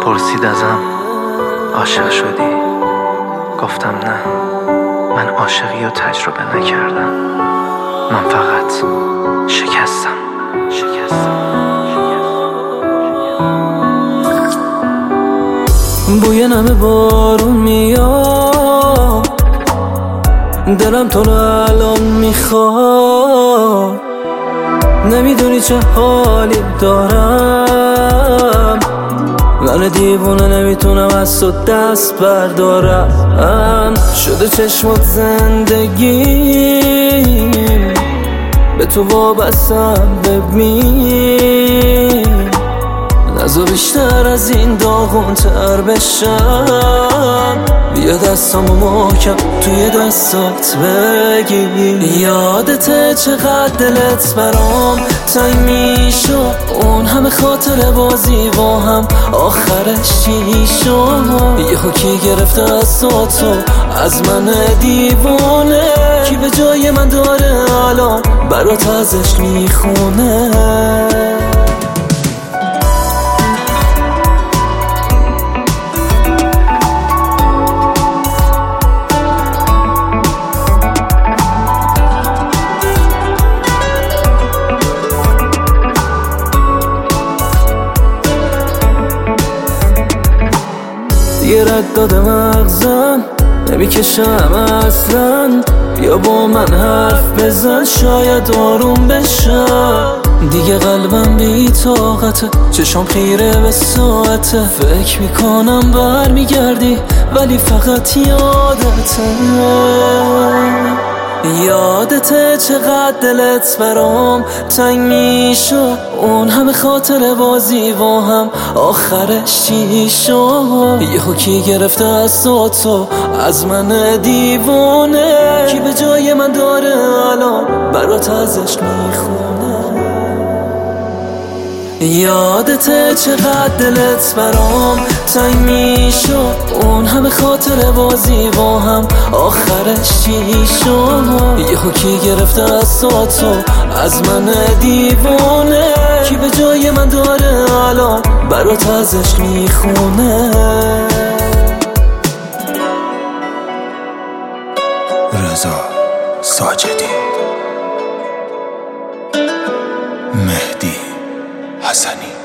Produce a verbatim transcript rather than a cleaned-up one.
پرسید ازم عاشق شدی؟ گفتم نه، من عاشقی رو تجربه نکردم. من فقط شکستم شکستم بوی نم بارون میاد، دلم تو رو الان میخواد. نمیدونی چه حالی دارم، من دیوونه نمیتونم از تو دست بردارم. شده چشمات زندگیم، به تو وابستم ببین. نزا بیشتر از این داغون تر بشم، بیا دستامو محکم توی دستات بگیر. یادته چقدر دلت برام تنگ میشد، اون همه خاطر بازی با هم آخرش چی شد؟ یهو کی گرفته از تو از من دیوونه، کی به جای من داره الان برات ازش میخونه؟ یه رد داده مغزم نمیکشم اصلا، بیا با من حرف بزن شاید آروم بشم. دیگه قلبم بی طاقته، چشام خیره به ساعته. فکر میکنم بر میگردی ولی فقط یادته. یادته چقدر دلت برام تنگ میشد، اون همه خاطر بازی با هم آخرش چی شد؟ یهو کی گرفته از تو از من دیوونه، کی به جای من داره الان برات ازش میخونه؟ یادته چقدر دلت برام تنگ میشد، اون همه خاطر بازی با هم آخرش چی شد؟ یهو کی گرفته از تو از من دیوونه، کی به جای من داره الان برات ازش میخونه؟ رضا ساجدی، مهدی حسنی.